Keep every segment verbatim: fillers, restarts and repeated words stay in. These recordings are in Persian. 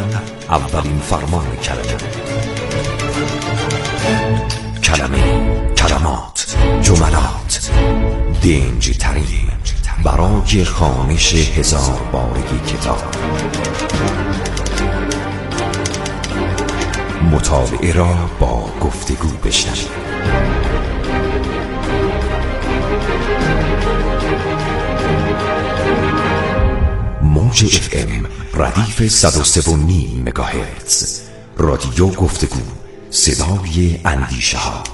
اولین فرمان کلمه. کلمه، کلمات، جملات، دنج ترین برای خوانش هزار بارگی کتاب. مطالعه را با گفتگو بشنوید. موج اف ام ردیف صد و سه و نیم مگاهرتز. رادیو گفتگو، صدای اندیشه ها.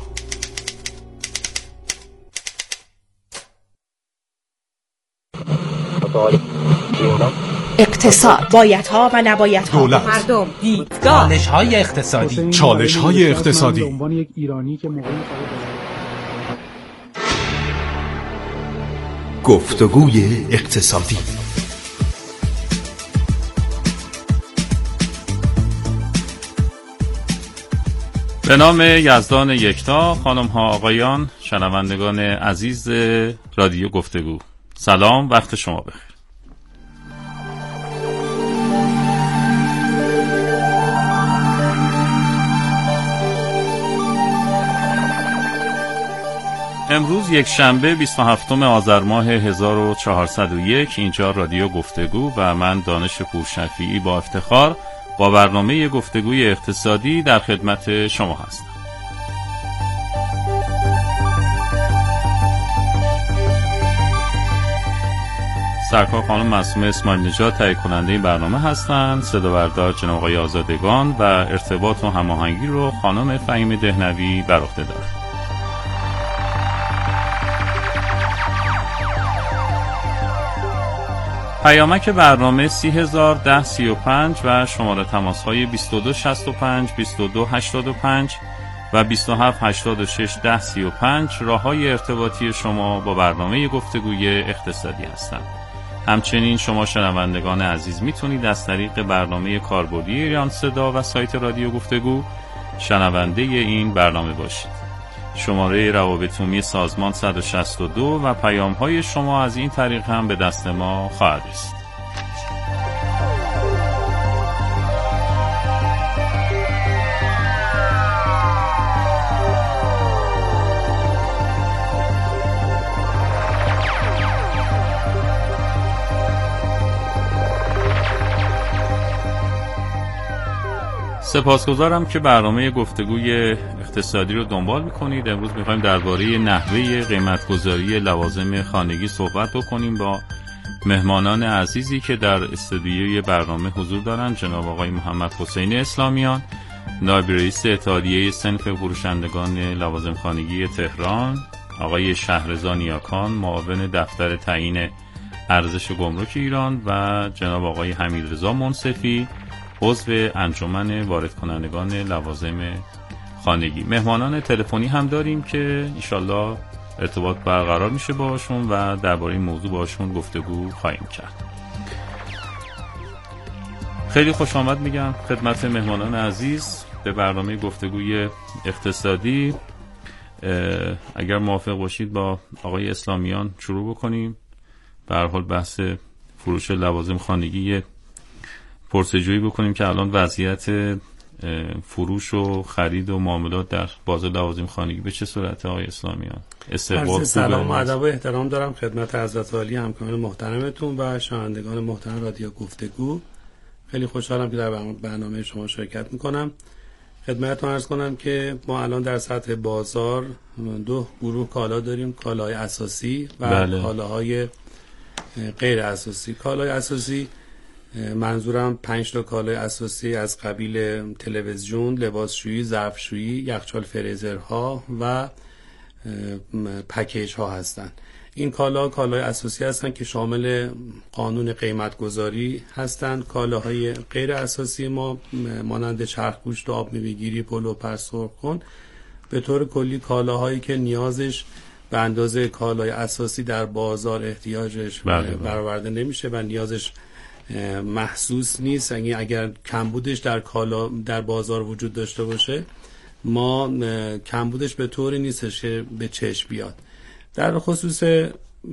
اقتصاد، بایدها و نبایدها، دولت، مردم، دیدگاه، چالش‌های اقتصادی، چالش‌های اقتصادی. به عنوان یک ایرانی که موقعی گفتگوی اقتصادی. به نام یزدان یکتا، خانم ها آقایان، شنوندگان عزیز رادیو گفتگو، سلام، وقت شما بخیر. امروز یک شنبه بیست و هفتم آذر ماه هزار و چهارصد و یک، اینجا رادیو گفتگو و من دانش پورشفیعی با افتخار با برنامه گفتگوی اقتصادی در خدمت شما هستم. سرکار خانم معصومه اسماعیل نژاد تهیه کننده این برنامه هستند. صدا بردار جناب آقای آزادگان و ارتباط و هماهنگی رو خانم فهیم دهنوی بر عهده دارند. پیامک برنامه سی هزار ده سی و پنج و شماره تماس های بیست و دو شصت و پنج بیست و دو هشتاد و پنج و بیست و هفت هشتاد و شش ده سی و پنج راه های ارتباطی شما با برنامه گفتگوی اقتصادی هستند. همچنین شما شنوندگان عزیز میتونید از طریق برنامه کاربردی ایران صدا و سایت رادیو گفتگو شنونده این برنامه باشید. شماره روابط عمومی سازمان صد و شصت و دو و پیام های شما از این طریق هم به دست ما خواهد رسید. سپاسگزارم که برنامه گفتگوی اقتصادی رو دنبال میکنید. امروز میخوایم درباره نحوه قیمتگذاری لوازم خانگی صحبت بکنیم با مهمانان عزیزی که در استودیوی برنامه حضور دارند. جناب آقای محمد حسین اسلامیان، نایب رئیس اتحادیه صنف فروشندگان لوازم خانگی تهران، آقای شهرزا نیاکان، معاون دفتر تعیین ارزش گمرک ایران و جناب آقای حمیدرضا منصفی، عضو انجمن وارد کنندگان لوازم خانگی. مهمانان تلفنی هم داریم که انشالله ارتباط برقرار میشه باشون و درباره این موضوع باشون گفتگو خواهیم کرد. خیلی خوش آمد میگم خدمت مهمانان عزیز به برنامه گفتگوی اقتصادی. اگر موافق باشید با آقای اسلامیان شروع بکنیم. به هر حال بحث فروش لوازم خانگی پرسجویی بکنیم که الان وضعیت فروش و خرید و معاملات در بازار لوازم خانگی به چه صورته آقای اسلامیان؟ استقبال سلام و ادب و احترام دارم خدمت حضرت عالی همکاران محترمتون و شنوندگان محترم رادیو گفتگو. خیلی خوشحالم که در برنامه شما شرکت میکنم. خدمتتون عرض کنم که ما الان در سطح بازار دو گروه کالا داریم، کالای اساسی و بله. کالاهای غیر اساسی. کالای اساسی منظورم پنج تا کالای اساسی از قبیل تلویزیون، لباسشویی، ظرفشویی، یخچال فریزرها و پکیج ها هستند. این کالا کالای اساسی هستند که شامل قانون قیمتگذاری هستند. کالاهای غیر اساسی ما مانند چرخ گوشت و آب میوه‌گیری، پلو، پرس، سرخ‌کن به طور کلی کالاهایی که نیازش به اندازه کالای اساسی در بازار احتیاجش برآورده نمیشه و نیازش محسوس نیست. یعنی اگر کمبودش در کالا در بازار وجود داشته باشه ما کمبودش به طوری نیستش که به چشم بیاد. در خصوص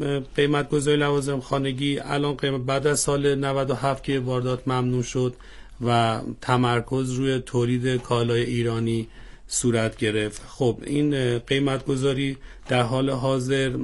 قیمت گذاری لوازم خانگی الان قیمت بعد از سال نود و هفت که واردات ممنوع شد و تمرکز روی تولید کالای ایرانی صورت گرفت. خب این قیمت گذاری در حال حاضر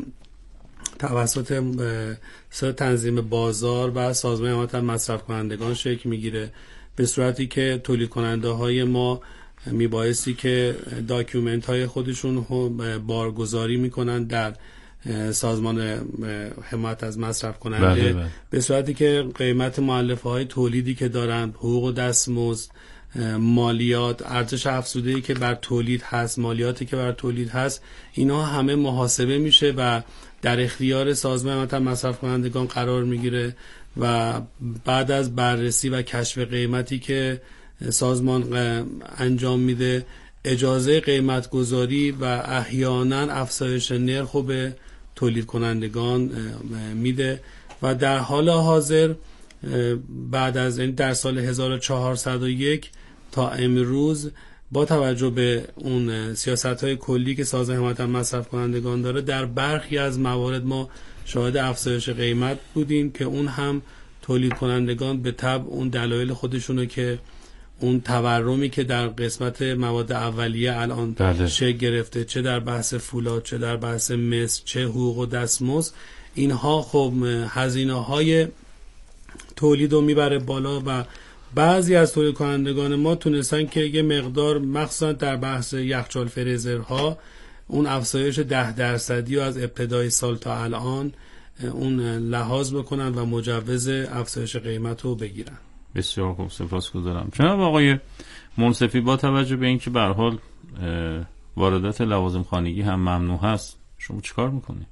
توسط تنظیم بازار و سازمان حمایت مصرف کنندگان شکل میگیره، به صورتی که تولید کننده های ما میبایستی که داکیومنت های خودشون بارگذاری میکنن در سازمان حمایت از مصرف کننده. بله بله. به صورتی که قیمت مؤلفه های تولیدی که دارن، حقوق و دستمزد، مالیات، ارزش افزوده‌ای که بر تولید هست، مالیاتی که بر تولید هست، اینا همه محاسبه میشه و در اختیار سازمان حمایت از مصرف کنندگان قرار میگیره و بعد از بررسی و کشف قیمتی که سازمان انجام میده، اجازه قیمت گذاری و احیانا افزایش نرخ به تولید کنندگان میده و در حال حاضر بعد از این در سال هزار و چهارصد و یک تا امروز با توجه به اون سیاست‌های کلی که سازمان حمایت از مصرف کنندگان داره، در برخی از موارد ما شاهد افزایش قیمت بودیم که اون هم تولید کنندگان به طبع اون دلایل خودشونو که اون تورمی که در قسمت مواد اولیه الان بله. شکل گرفته، چه در بحث فولاد، چه در بحث مس، چه حقوق و دستمزد، اینها خب هزینه‌های تولید رو میبره بالا و بعضی از تولید کنندگان ما تونستن که یه مقدار مخصوصا در بحث یخچال فریزرها اون افزایش ده درصدی رو از ابتدای سال تا الان اون لحاظ بکنن و مجوز افزایش قیمت رو بگیرن. بسیار خوب، سپاسگزارم. جناب آقای منصفی، با توجه به اینکه به هر حال واردات لوازم خانگی هم ممنوع هست، شما چیکار میکنید؟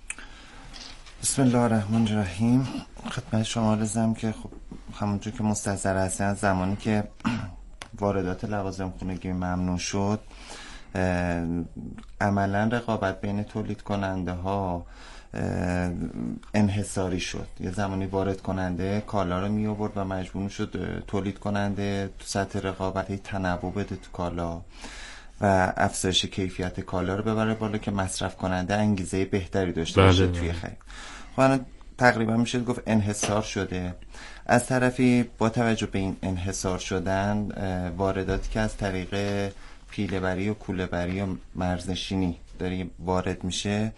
بسم الله الرحمن الرحیم. خدمت شما عرضم که خب همونجور که مستحضر هستین، از زمانی که واردات لوازم خانگی ممنوع شد، عملا رقابت بین تولید کننده ها انحصاری شد. یه زمانی وارد کننده کالا رو می آورد و مجبور شد تولید کننده تو سطح رقابت تنوع بده تو کالا و افزایش کیفیت کالا رو ببره بالا که مصرف کننده انگیزه بهتری داشته باشه توی خرید. خب تقریبا میشه گفت انحصار شده. از طرفی با توجه به این انحصار شدن، وارداتی که از طریق پیله‌بری و کوله‌بری و مرزنشینی داره وارد میشه،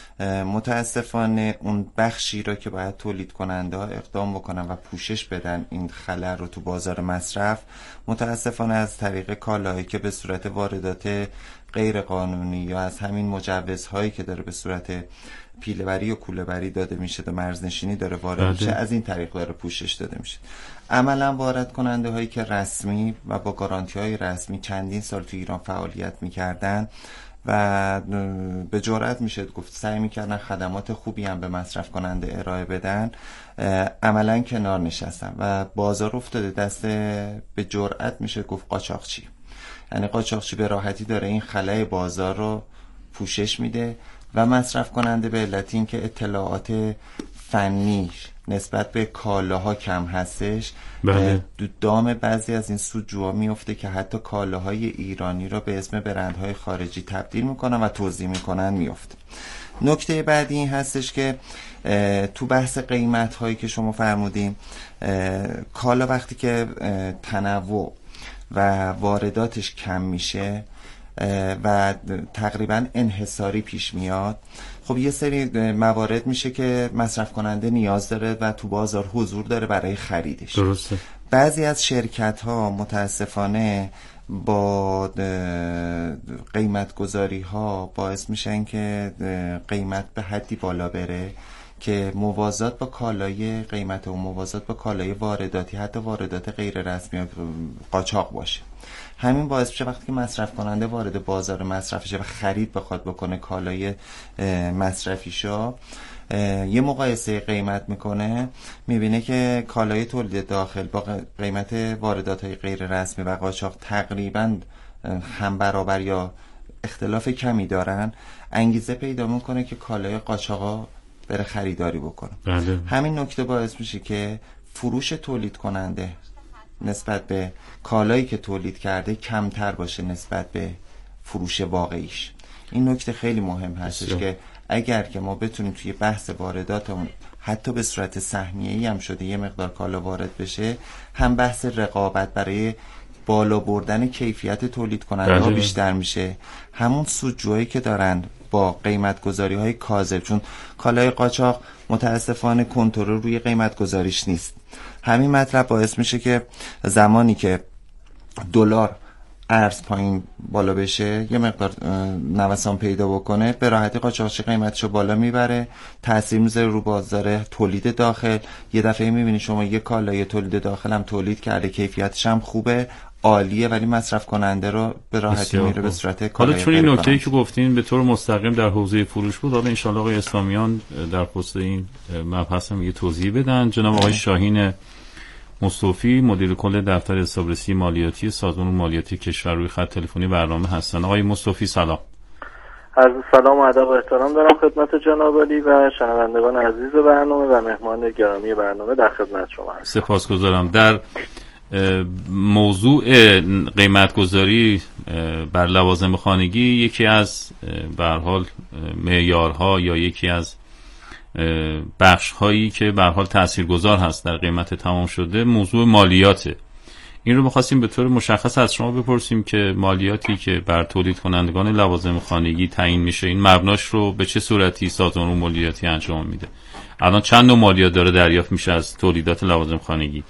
متاسفانه اون بخشی رو که باید تولید کننده ها اقدام بکنن و پوشش بدن این خلل رو تو بازار مصرف، متاسفانه از طریق کالاهایی که به صورت واردات غیر قانونی یا از همین مجوزهایی که داره به صورت پیله‌بری و کوله‌بری داده میشه و مرزنشینی داره وارد میشه، از این طریق داره پوشش داده میشه. عملا وارد کننده هایی که رسمی و با گارانتی های رسمی چندین سال تو ایران فعالیت میکردن و به جرئت میشه گفت سعی میکردن خدمات خوبی هم به مصرف کننده ارائه بدن، عملا کنار نشستن و بازار افتاده دست به جرئت میشه گفت قاچاقچی. یعنی قاچاقچی به راحتی داره این خلأ بازار رو پوشش میده و مصرف کننده به علت این که اطلاعات فنیش نسبت به کالاها کم هستش، بله. دام بعضی از این سودجوها میفته که حتی کالاهای ایرانی را به اسم برندهای خارجی تبدیل میکنن و توزیع میکنن میفته. نکته بعدی این هستش که تو بحث قیمت هایی که شما فرمودیم، کالا وقتی که تنوع و وارداتش کم میشه و تقریبا انحصاری پیش میاد، خب یه سری موارد میشه که مصرف کننده نیاز داره و تو بازار حضور داره برای خریدش. درسته. بعضی از شرکت ها متاسفانه با قیمت گذاری ها باعث میشن که قیمت به حدی بالا بره که موازات با کالای قیمت و موازات با کالای وارداتی، حتی واردات غیر رسمی قاچاق باشه. همین باعث میشه وقتی که مصرف کننده وارد بازار مصرفشه و خرید بخواد بکنه کالای مصرفیشو، یه مقایسه قیمت میکنه، میبینه که کالای تولید داخل با قیمت واردات های غیر رسمی و قاچاق تقریبا هم برابر یا اختلاف کمی دارن، انگیزه پیدا میکنه که کالای قاچاقا بره خریداری بکنه. بله. همین نکته باعث میشه که فروش تولید کننده نسبت به کالایی که تولید کرده کمتر باشه نسبت به فروش واقعیش. این نکته خیلی مهم هستش که اگر که ما بتونیم توی بحث وارداتمون حتی به صورت سهمیه‌ای هم شده یه مقدار کالا وارد بشه، هم بحث رقابت برای بالا بردن کیفیت تولید کننده ها بیشتر میشه، همون سودجویی که دارن با قیمت گذاری های کاذب، چون کالای قاچاق متاسفانه کنترل روی قیمت گذاریش نیست. همین مطلب باعث میشه که زمانی که دلار ارز پایین بالا بشه، یه مقدار نوسان پیدا بکنه، به راحتی قاچاقچی قیمتشو بالا میبره، تاثیر میذاره رو بازار تولید داخل. یه دفعه میبینی شما یه کالای تولید داخل هم تولید کرده، کیفیتش هم خوبه، عالیه، ولی مصرف کننده رو به راحتی میره به صورت کالای. حالا چون این نکته‌ای که گفتین به طور مستقیم در حوزه فروش بود، حالا ان شاءالله آقای اسلامیان در خصوص این مبحث هم یه توضیح بدن. جناب آقای شاهین مصطفی مدیر کل دفتر حسابرسی مالیاتی سازمان مالیاتی کشور روی خط تلفنی برنامه هستن. آقای مصطفی سلام. عرض سلام و ادب و احترام دارم خدمت جناب عالی و شنوندگان عزیز برنامه و مهمان گرامی برنامه در خدمت شما هستم. سپاسگزارم. در موضوع قیمت‌گذاری بر لوازم خانگی، یکی از به هر حال معیارها یا یکی از بخش هایی که به هر حال تاثیرگذار هست در قیمت تمام شده موضوع مالیاته. این رو می‌خواستیم به طور مشخص از شما بپرسیم که مالیاتی که بر تولید کنندگان لوازم خانگی تعیین میشه، این مبناش رو به چه صورتی سازمان مالیاتی انجام میده؟ الان چند نوع مالیات داره دریافت میشه از تولیدات لوازم خانگی؟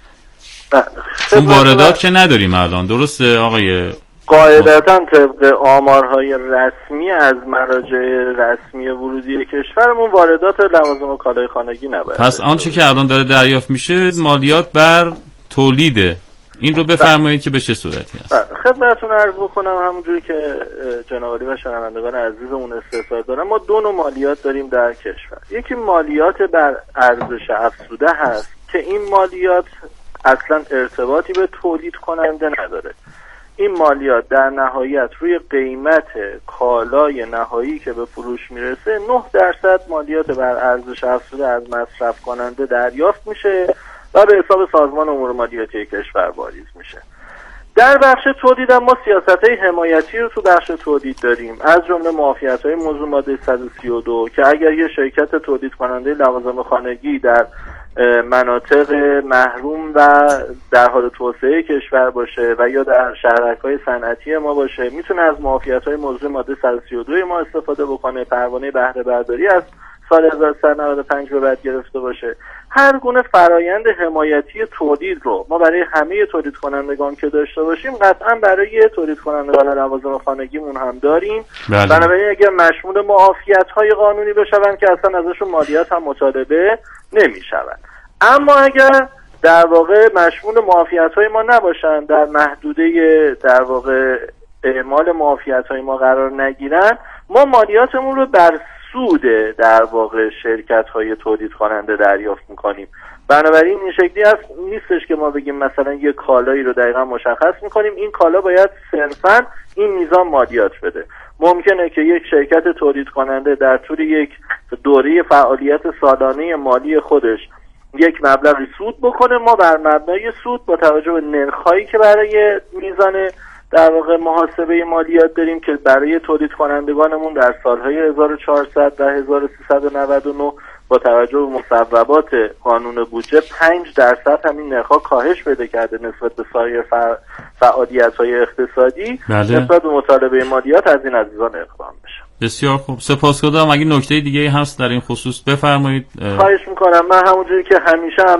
چون واردات که نداریم الان، درسته آقای؟ قاعدتا طبق آمارهای رسمی از مراجع رسمی ورودی کشورمون واردات لوازم و کالای خانگی نباید. پس آنچه که الان داره دریافت میشه مالیات بر تولیده. این رو بفرمایید که به چه صورتی هست؟ خدمتتون عرض بکنم همونجوری که جناب عالی و شنوندگان عزیزمون استفسار دارن، ما دو نوع مالیات داریم در کشور. یکی مالیات بر ارزش افزوده هست که این مالیات اصلا ارتباطی به تولید کننده نداره. این مالیات در نهایت روی قیمت کالای نهایی که به فروش میرسه نه درصد مالیات بر ارزش افزوده از مصرف کننده دریافت میشه و به حساب سازمان امور مالیاتی کشور واریز میشه. در بخش تولید ما سیاست‌های حمایتی رو تو بخش تولید داریم، از جمله معافیت‌های موضوع ماده صد و سی و دو که اگر یه شرکت تولید کننده لوازم خانگی در مناطق محروم و در حال توسعه کشور باشه و یا در شهرک‌های صنعتی ما باشه، میتونه از معافیت‌های موضوع ماده صد و سی و دو ما استفاده بکنه، پروانه بهره برداری از سال هزار و سیصد و نود و پنج به بعد گرفته باشه. هر گونه فرایند حمایتی تولید رو ما برای همه تولید کنندگان که داشته باشیم قطعا برای تولید کنندگان لوازم خانگیمون هم داریم. بنابراین اگر مشمول معافیت‌های قانونی بشون که اصلا ازشون مالیات هم مطالبه نمی‌شود. اما اگر در واقع مشمول معافیت‌های ما نباشن، در محدوده در واقع اعمال معافیت‌های ما قرار نگیرن، ما مالیاتمون رو بر سود در واقع شرکت‌های تولید کننده دریافت می‌کنیم. بنابراین این شکلی هست نیستش که ما بگیم مثلا یک کالایی رو دقیقا مشخص می‌کنیم این کالا باید صرفاً این میزان مالیات بده. ممکنه که یک شرکت تولید کننده در طول یک دوره فعالیت سالانه مالی خودش یک مبلغی سود بکنه، ما بر مبنای سود با توجه به نرخ‌هایی که برای میزان در واقع محاسبه مالیات داریم که برای تولید کنندگانمون در سالهای هزار و چهارصد و هزار و سیصد و نود و نه با توجه به مصوبات قانون بودجه پنج درصد همین نرخ‌ها کاهش پیدا کرده نسبت به سایر فعالیت‌های اقتصادی. بله. نسبت به مطالبه مالیات از این عزیزان اقدام بشه. بسیار خوب، سپاسگزارم. اگه نکته دیگه هست در این خصوص بفرمایید. خواهش میکنم. من همونجوری که همیشه هم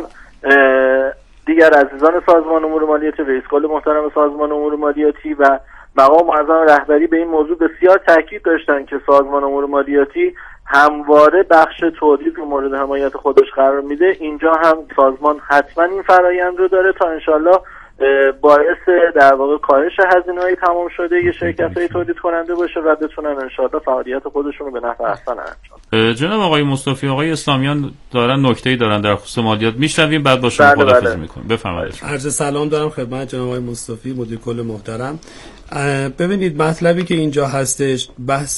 دیگر عزیزان سازمان امور مالیاتی، رئیس کل محترم سازمان امور مالیاتی و مقام معظم رهبری به این موضوع بسیار تاکید داشتن که سازمان امور مالیاتی همواره بخش تولید رو مورد حمایت خودش قرار میده. اینجا هم سازمان حتما این فرآیند رو داره تا انشالله باعث در واقع کاهش هزینه‌های تمام شده یه شرکت‌های تولید کننده باشه و بتونن انشالله فعالیت خودشون رو به نفع احسن انجام. جناب آقای مصطفی، آقای اسلامیان دارن نکته‌ای دارن در خصوص مالیات، میشنویم بعد با شما خداحافظی می‌کنیم. بفرمایید. عرض سلام دارم خدمت جناب آقای مصطفی مدیر کل محترم. ببینید مطلبی که اینجا هستش بحث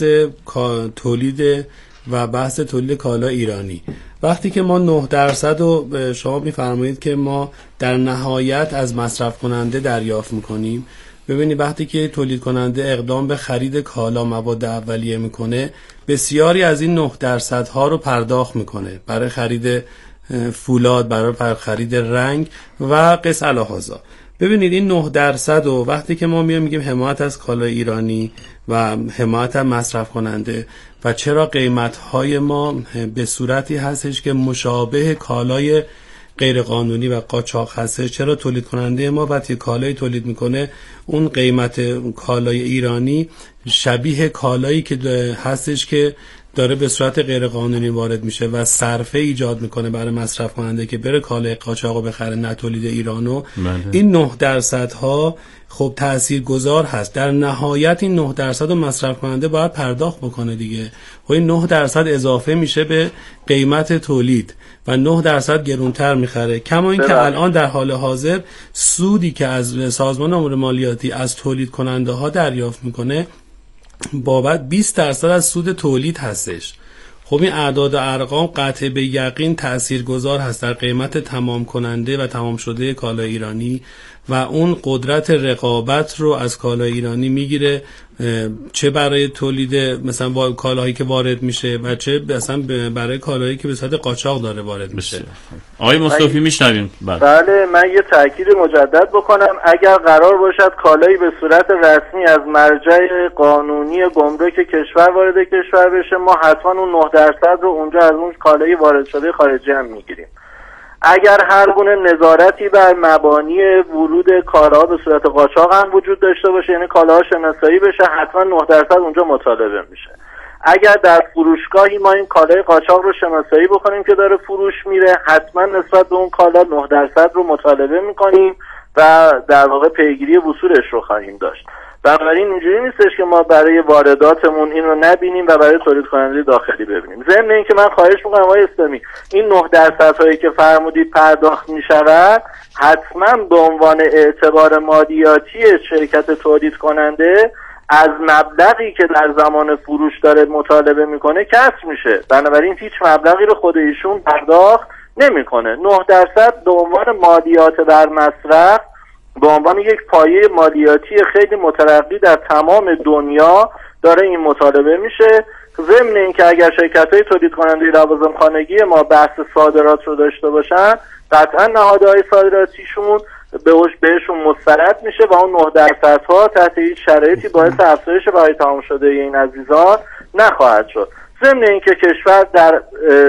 تولید و بحث تولید کالا ایرانی. وقتی که ما نه درصد رو شما میفرمایید که ما در نهایت از مصرف کننده دریافت میکنیم ببینید وقتی که تولید کننده اقدام به خرید کالا مواد اولیه میکنه، بسیاری از این نه درصد ها رو پرداخت میکنه برای خرید فولاد، برای خرید رنگ و قس الهازا. ببینید این نه درصد و وقتی که ما میایم میگیم حمایت از کالای ایرانی و حمایت از مصرف کننده و چرا قیمت های ما به صورتی هستش که مشابه کالای غیر قانونی و قاچاق هستش، چرا تولید کننده ما وقتی کالای تولید میکنه اون قیمت کالای ایرانی شبیه کالایی که هستش که داره به صورت غیر قانونی وارد میشه و صرفه ایجاد میکنه برای مصرف کننده که بره کالای قاچاقو بخره نه تولید ایرانو. بله. این نه درصد ها خب تاثیرگذار هست. در نهایت این نه درصد رو مصرف کننده باید پرداخت بکنه دیگه. و این نه درصد اضافه میشه به قیمت تولید و نه درصد گرونتر میخره. کما این که الان در حال حاضر سودی که از سازمان امور مالیاتی از تولید کننده ها دریافت میکنه بابت بیست درصد از سود تولید هستش. خب این اعداد و ارقام قطع به یقین تاثیرگذار هست در قیمت تمام کننده و تمام شده کالای ایرانی و اون قدرت رقابت رو از کالای ایرانی میگیره، چه برای تولید مثلا با کالاهایی که وارد میشه و چه مثلا برای کالاهایی که به صورت قاچاق داره وارد میشه. آقای مصطفی میشنویم. بله، من یه تاکید مجدد بکنم، اگر قرار باشد کالایی به صورت رسمی از مرجع قانونی گمرک کشور وارد کشور بشه، ما حتما اون نه درصد رو اونجا از اون کالایی وارد شده خارجی هم میگیریم. اگر هر گونه نظارتی بر مبانی ورود کالاها به صورت قاچاق هم وجود داشته باشه، یعنی کالاها شناسایی بشه، حتما نه درصد اونجا مطالبه میشه. اگر در فروشگاهی ما این کالای قاچاق رو شناسایی بکنیم که داره فروش میره، حتما نسبت به اون کالا نه درصد رو مطالبه میکنیم و در واقع پیگیری وصولش رو خواهیم داشت. بنابراین اینجوری نیستش که ما برای وارداتمون این رو نبینیم و برای تولید کننده داخلی ببینیم. ضمن اینکه من خواهش میکنم آقای اسلامی، این نه درصد هایی که فرمودید پرداخت میشود حتما به عنوان اعتبار مالیاتی شرکت تولید کننده از مبلغی که در زمان فروش داره مطالبه میکنه کسر میشه. بنابراین هیچ مبلغی رو خود ایشون پرداخت نمیکنه. نه درصد به عنوان مالیات بر مصرف به عنوان یک پایه مالیاتی خیلی مترقی در تمام دنیا داره این مطالبه میشه. ضمن اینکه اگر شرکت‌های تولید کننده لوازم خانگی ما بحث صادرات رو داشته باشن، قطعا نهادهای صادراتیشون بهشون مسترد میشه و اون نه درصد ها تحت هیچ شرایطی باعث افزایش بهای تمام شده این عزیزان نخواهد شد. ضمن اینکه کشور در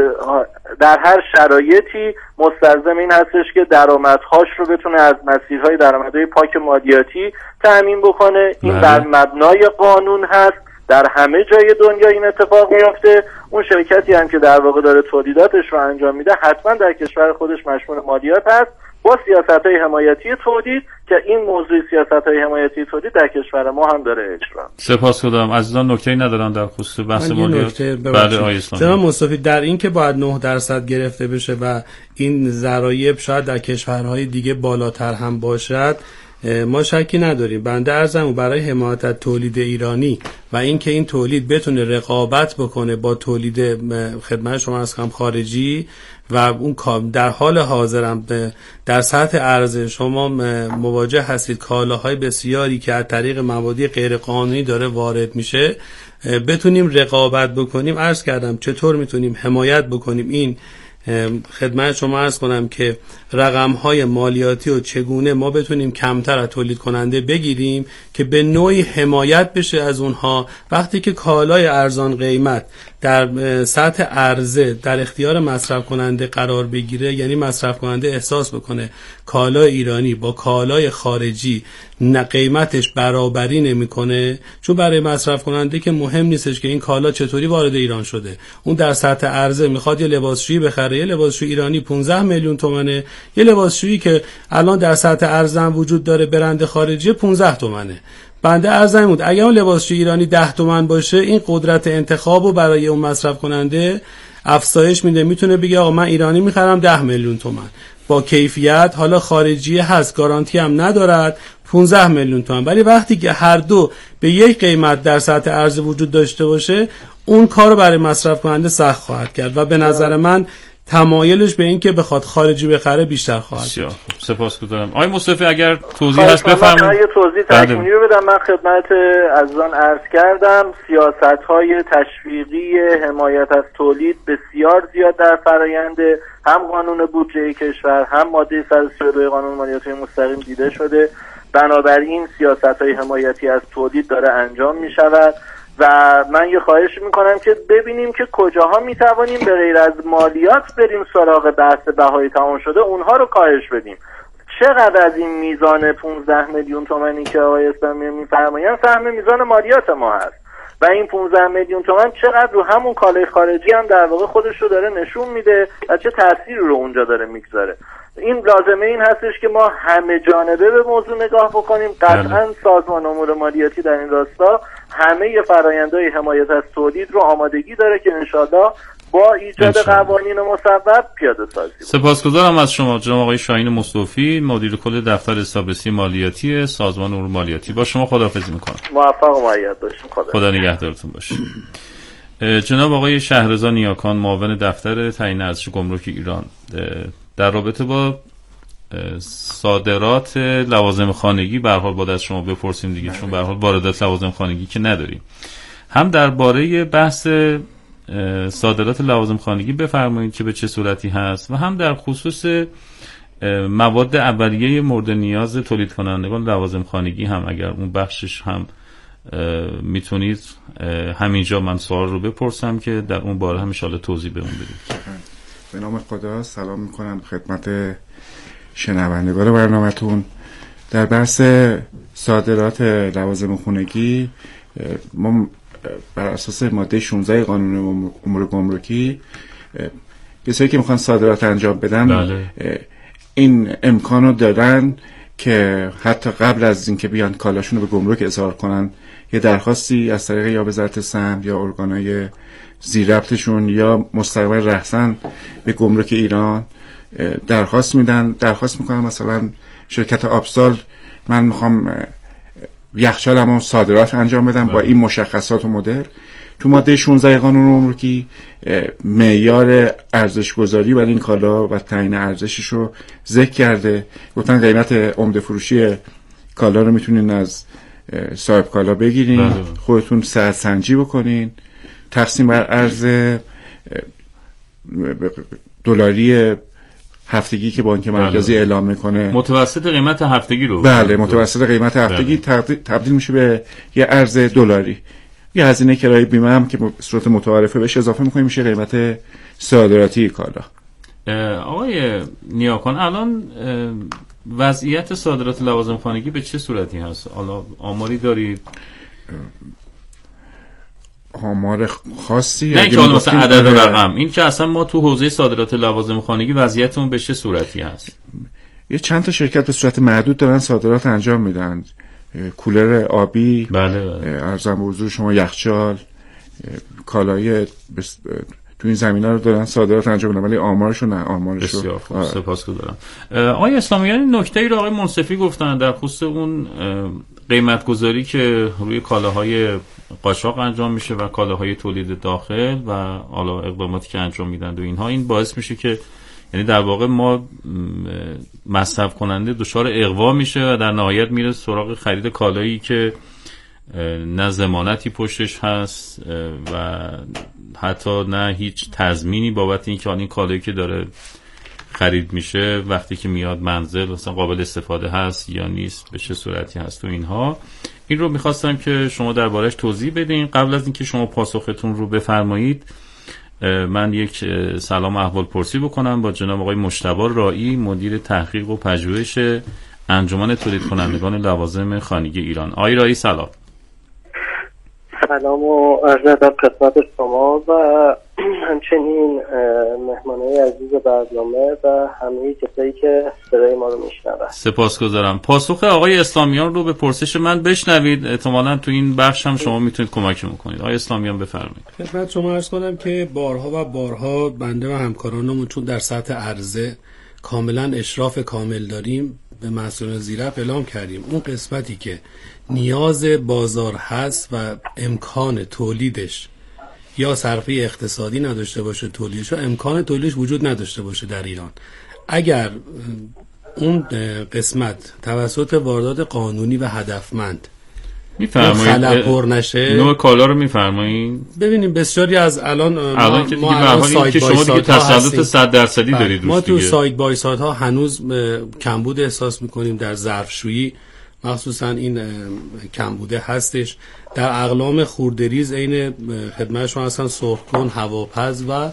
در هر شرایطی مستلزم این هستش که درآمدهاش رو بتونه از مسیرهای درآمدهای پاک مالیاتی تأمین بکنه. این بر مبنای قانون هست، در همه جای دنیا این اتفاق میفته. اون شرکتی هم که در واقع داره تولیداتش رو انجام میده حتما در کشور خودش مشمول مالیات هست با سیاست‌های حمایتی تولید که این موضوع سیاست‌های حمایتی تولید در کشور ما هم داره اجرا. سپاسگزارم. عزیزان نکته‌ای ندارن در خصوص بحث مالیات؟ بله آقای اسلامی. جناب مصطفی، در این که باید نه درصد گرفته بشه و این ضرایب شاید در کشورهای دیگه بالاتر هم باشد ما شکی نداریم. بنده عرضم برای حمایت از تولید ایرانی و اینکه این تولید بتونه رقابت بکنه با تولید خدمت شما از کم خارجی و اون در حال حاضرم در سطح عرضه شما مواجه هستید کالاهای بسیاری که از طریق موادی غیر قانونی داره وارد میشه، بتونیم رقابت بکنیم. عرض کردم چطور میتونیم حمایت بکنیم. این خدمت شما عرض کنم که رقم‌های مالیاتی و چگونه ما بتونیم کمتر از تولید کننده بگیریم که به نوعی حمایت بشه از اونها. وقتی که کالای ارزان قیمت در سطح عرضه در اختیار مصرف کننده قرار بگیره، یعنی مصرف کننده احساس بکنه کالای ایرانی با کالای خارجی نه قیمتش برابری نمیکنه، چون برای مصرف کننده که مهم نیستش که این کالا چطوری وارد ایران شده. اون در سطح عرضه میخواد یه لباسشویی بخره، یه لباسشوی ایرانی پانزده میلیون تومنه، یه لباسشویی که الان در سطح عرضه هم وجود داره برند خارجی پانزده تومنه. بنده عرضم بود اگر اون لباسشوی ایرانی ده تومن باشه، این قدرت انتخابو برای اون مصرف کننده افزایش میده. میتونه بگه آقا من ایرانی میخرم ده میلیون تومن با کیفیت، حالا خارجی هست گارانتی هم ندارد پانزده میلیون تومن. ولی وقتی که هر دو به یک قیمت در سطح عرضه وجود داشته باشه، اون کارو برای مصرف کننده سخت خواهد کرد و به نظر من تمایلش به این که بخواد خارجی بخره بیشتر خواهد. بسیار سپاسگزارم. آقای مصطفی اگر توضیح هست بفرمایید. من یه توضیح تکمیلی رو بدم. من خدمت عزیزان عرض کردم سیاست‌های تشویقی حمایت از تولید بسیار زیاد در فرآیند هم قانون بودجه کشور هم ماده صد و سی و دو قانون مالیات مستقیم دیده شده. بنابراین سیاست‌های حمایتی از تولید داره انجام می‌شود و من یه خواهش میکنم که ببینیم که کجاها میتوانیم به غیر از مالیات بریم سراغ بحث بهای تمام شده، اونها رو کاهش بدیم. چقدر از این میزان پانزده میلیون تومانی که آقای اسلامی میفرمایند سهم میزان مالیات ما هست و این پانزده میلیون تومان چقدر رو همون کالای خارجی هم در واقع خودش رو داره نشون میده و چه تأثیری رو اونجا داره میگذاره. این لازمه این هستش که ما همه جانبه به موضوع نگاه بکنیم. قطعا سازمان امور مالیاتی در این راستا همه فرآیندهای حمایت از تولید رو آمادگی داره که انشالله با ایجاد قوانین مصوب پیاده سازی. سپاسگزارم از شما جناب آقای شاهین مصطفی، مدیر کل دفتر حسابرسی مالیاتی سازمان امور مالیاتی. با شما خداحافظی میکنم. موفق و مؤید باشید. خدا خدا نگهدارتون باشه. جناب آقای شهرزا نیاکان، معاون دفتر تعیین ارزش گمرک ایران، در رابطه با صادرات لوازم خانگی به هر حال باید از شما بپرسیم دیگه، چون به هر حال واردات لوازم خانگی که نداریم. هم درباره بحث صادرات لوازم خانگی بفرمایید که به چه صورتی هست و هم در خصوص مواد اولیه مورد نیاز تولید کنندگان لوازم خانگی هم اگر اون بخشش هم میتونید همینجا من سوال رو بپرسم که در اون باره هم ان شاءالله توضیح بهمون بدید. به نام خدا سلام میکنم خدمت شنوندگان برنامه‌تون. در بحث صادرات لوازم خانگی ما بر اساس ماده شانزده قانون امور گمرکی کسایی که میخوان صادرات انجام بدن بله. این امکانو دارن که حتی قبل از اینکه بیان کالاشون رو به گمرک اظهار کنن یه درخواستی از طریق یا وزارت سهم یا ارگانهای زیرربطشون یا مستقیما رسن به گمرک ایران درخواست میدن درخواست میکنن مثلا شرکت آبسال من میخوام یخچالمو صادرات انجام بدم با این مشخصات و مدل. تو ماده شانزده قانون گمرکی معیار ارزش گذاری برای این کالا و تعیین ارزشش رو ذکر کرده. گفتن قیمت عمده فروشی کالا رو میتونین از صاحب کالا بگیرین، خودتون سعر سنجی بکنین، تقسیم بر ارز دلاری هفتگی که بانک مرکزی بله. اعلام میکنه متوسط قیمت هفتگی رو بله متوسط قیمت هفتگی بله. تبدیل میشه به یه ارز دلاری. یه هزینه کرایه بیمه هم که به صورت متعارفه بهش اضافه میکنیم میشه قیمت صادراتی کالا. آقای نیاکان الان وضعیت صادرات لوازم خانگی به چه صورتی هست؟ حالا آماری دارید؟ آمار خاصی نه که مثلا عدد و رقم، این که اصلا ما تو حوزه صادرات لوازم خانگی وضعیتمون به چه صورتی هست؟ یه چند تا شرکت به صورت محدود دارن صادرات انجام میدن. کولر آبی بله بله. ارزم به حضور شما یخچال کالای بس... تو این زمینه رو دارن صادرات انجام میدن ولی آمارشو نه آمارشو بسیار خوب سپاسگزارم. آقای اسلامیان نکته‌ای رو آقای منصفی گفتن در خصوص اون قیمت گذاری که روی کالاهای قاچاق انجام میشه و کالاهای تولید داخل و حالا اقداماتی که انجام میدن و اینها، این باعث میشه که یعنی در واقع ما مصرف کننده دچار اغوا میشه و در نهایت میره سراغ خرید کالایی که نه ضمانتی پشتش هست و حتی نه هیچ تضمینی بابت اینکه این کالایی که داره خرید میشه وقتی که میاد منزل مثلا قابل استفاده هست یا نیست، به چه صورتی هست و اینها. این رو میخواستم که شما دربارش توضیح بدین. قبل از اینکه شما پاسختون رو بفرمایید من یک سلام احوال پرسی بکنم با جناب آقای مجتبی رایی، مدیر تحقیق و پژوهش انجمن تولید کنندگان لوازم خانگی ایران. آقای رایی سلام. سلام و عرض ادب خدمت شما و همچنین مهمانای عزیز برنامه و همه کسایی که صدای ما رو میشنون. سپاسگزارم. پاسخ آقای اسلامیان رو به پرسش من بشنوید، احتمالاً تو این بخش هم شما میتونید کمکمون کنید. آقای اسلامیان بفرمایید. خدمت شما عرض کنم که بارها و بارها بنده و همکارانمون چون در سطح عرضه کاملا اشراف کامل داریم به مسئولان زیرربط اعلام کردیم اون قسمتی که نیاز بازار هست و امکان تولیدش یا صرفه اقتصادی نداشته باشه تولیدش، یا امکان تولیدش وجود نداشته باشه در ایران. اگر اون قسمت توسط واردات قانونی و هدفمند میفرمایید پر نشه، نوع کالا رو میفرمایید. ببینیم بسیاری از الان الان که دیگه به هر حال که شما دیگه تسلط صد درصدی دارید روش، ما تو دیگه. سایت بای سایت ها هنوز کمبود احساس میکنیم در ظرفشویی، مخصوصا این کمبوده هستش. در اقلام خوردریز عین خدمت شما هستن سرخکن، هواپز و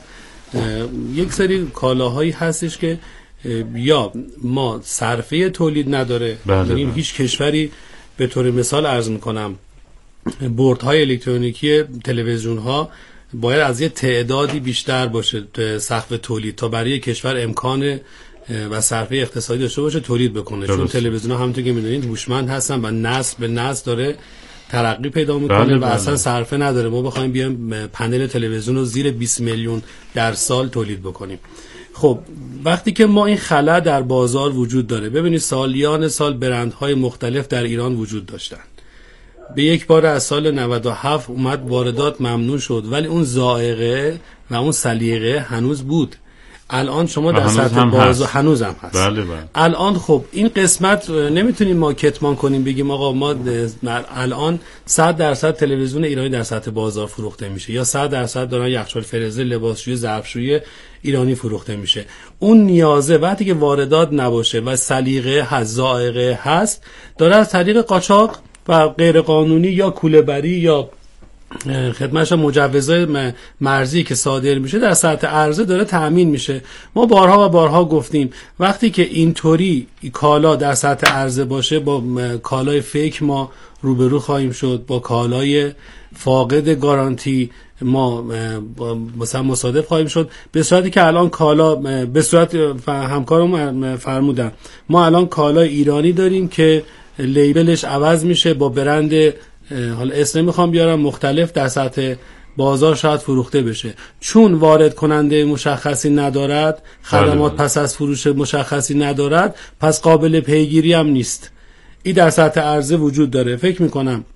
یک سری کالاهایی هستش که یا ما صرفه تولید نداره، یعنی هیچ کشوری به طور مثال عرض میکنم بردهای الکترونیکی تلویزیون ها باید از یه تعدادی بیشتر باشه سقف تولید تا برای کشور امکان و صرفه اقتصادی داشته باشه تولید بکنه. چون تلویزیون ها همونطور که میدونید هوشمند هستن و نسل به نسل داره ترقی پیدا میکنه بله و اصلا بله. صرفه نداره ما بخوایم بیایم پنل تلویزیون رو زیر بیست میلیون در سال تولید بکنیم. خب وقتی که ما این خلا در بازار وجود داره، ببینید سالیان سال برندهای مختلف در ایران وجود داشتن، به یک بار از سال نود و هفت اومد واردات ممنوع شد، ولی اون ذائقه و اون سلیقه هنوز بود. الان شما در سطح بازار هنوز هم هست. بله بله. الان خب این قسمت نمیتونیم ما کتمان کنیم بگیم آقا ما الان صد درصد تلویزیون ایرانی در سطح بازار فروخته میشه یا صد درصد دارن یخچال فرزه، لباسشویی، ظرفشویی ایرانی فروخته میشه. اون نیازه وقتی که واردات نباشه و سلیقه هست، ذائقه هست، داره از طریق قاچاق و غیر قانونی یا کوله‌بری یا خدمتش مجوزهای مرزی که صادر میشه در سطح عرضه داره تأمین میشه. ما بارها و بارها گفتیم وقتی که اینطوری کالا در سطح عرضه باشه با کالای فیک ما روبرو خواهیم شد، با کالای فاقد گارانتی ما مثلا مصادف خواهیم شد، به صورتی که الان کالا به صورت همکارم فرمودن ما الان کالای ایرانی داریم که لیبلش عوض میشه با برند حالا اسم نمیخوام بیارم مختلف در سطح بازار شاید فروخته بشه، چون وارد کننده مشخصی ندارد، خدمات پس از فروش مشخصی ندارد، پس قابل پیگیری هم نیست. این در سطح عرضه وجود داره. فکر میکنم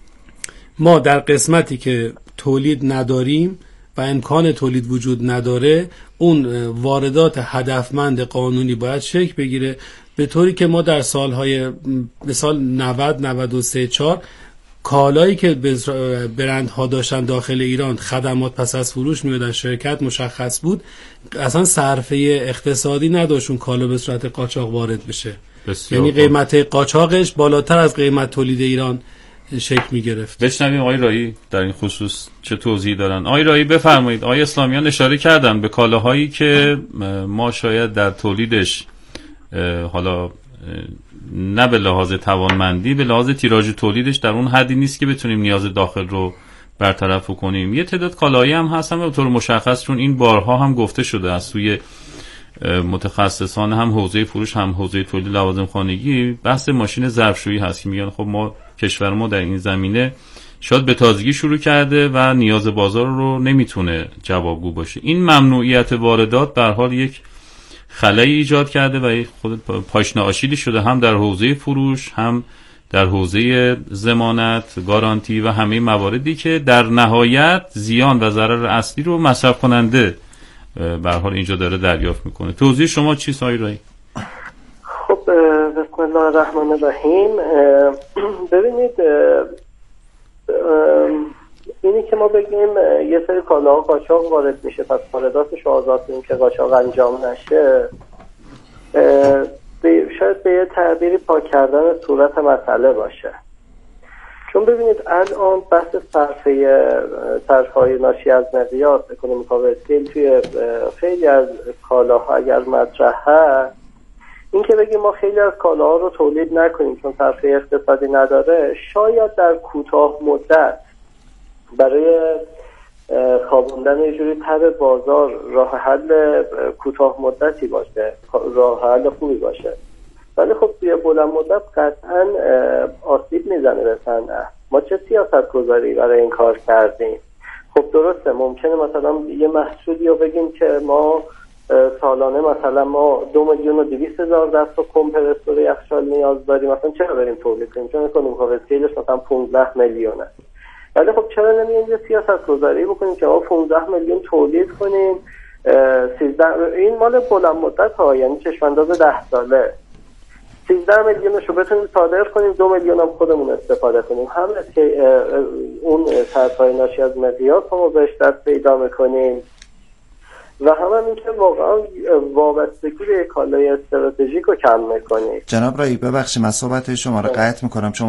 ما در قسمتی که تولید نداریم و امکان تولید وجود نداره، اون واردات هدفمند قانونی باید شکل بگیره به طوری که ما در سالهای مثال نود، نود و سه، چهار کالایی که برندها داشتن داخل ایران خدمات پس از فروش میدادن، شرکت مشخص بود، اصلا صرفه اقتصادی نداشت اون کالا به صورت قاچاق وارد بشه، یعنی قیمت قاچاقش بالاتر از قیمت تولید ایران شکل میگرفت. بشنویم آقای رایی در این خصوص چه توضیحی دارن. آقای رایی بفرمایید. آقای اسلامیان اشاره کردن به کالاهایی که ما شاید در تولیدش حالا نه به لحاظ توانمندی، به لحاظ تیراژ تولیدش در اون حدی نیست که بتونیم نیاز داخل رو برطرف کنیم. یه تعداد کالایی هم هستن به طور مشخص، چون این بارها هم گفته شده از سوی متخصصان هم حوزه فروش هم حوزه تولید لوازم خانگی، بحث ماشین ظرفشویی هست که میگن خب ما کشور ما در این زمینه شاید به تازگی شروع کرده و نیاز بازار رو نمیتونه جوابگو باشه. این ممنوعیت واردات به هر حال یک خلایی ایجاد کرده و خود پاشنه آشیلی شده، هم در حوزه فروش، هم در حوزه ضمانت، گارانتی و همه مواردی که در نهایت زیان و ضرر اصلی رو مصرف کننده به هر حال اینجا داره دریافت میکنه. توضیح شما چیست آقای رایی؟ خب بسم الله الرحمن الرحیم. ببینید اینی که ما بگیم یه سری کالاها قاچاق وارد میشه پس وارداتش آزاد کنیم که قاچاق انجام نشه، شاید به یه تعبیری پاک کردن صورت مسئله باشه. چون ببینید الان بحث صرفه صرفه‌های ناشی از مقیاس اکونومیک آف اسکیل توی خیلی از کالاها اگر مطرح هست، این که بگیم ما خیلی از کالاها رو تولید نکنیم چون صرفه اقتصادی نداره، شاید در کوتاه مدت برای خوابوندن یه جوری تب بازار راه حل کوتاه مدتی باشه، راه حل خوبی باشه، ولی خب توی بلند مدت قطعا آسیب میزنه به صنعت. ما چه سیاست گذاری برای این کار کردیم؟ خب درسته ممکنه مثلا یه محصولی رو بگیم که ما سالانه مثلا ما دو میلیون و دویست هزار دست و کمپرسور یخچال نیاز داریم، مثلا چرا بریم تولید کنیم؟ چون اکونومیک آف اسکیلش مثلا پانزده میلیونه. ولی خب چرا نمیایم یه سیاست گذاری بکنیم که ما پانزده میلیون تولید کنیم، سیزده این مال بلند مدت ها، یعنی چشمانداز ده ساله، سیزده میلیونش رو بتونیم صادر کنیم، دو میلیون هم خودمون استفاده کنیم، هم که اون صرفه‌های ناشی از مقیاس رو بهش دست پیدا میکنیم و هم, هم این که واقعا وابستگی به کالای استراتژیک رو کم میکنیم. جناب رایی ببخشید من صحبت شما رو قطع میکنم. شما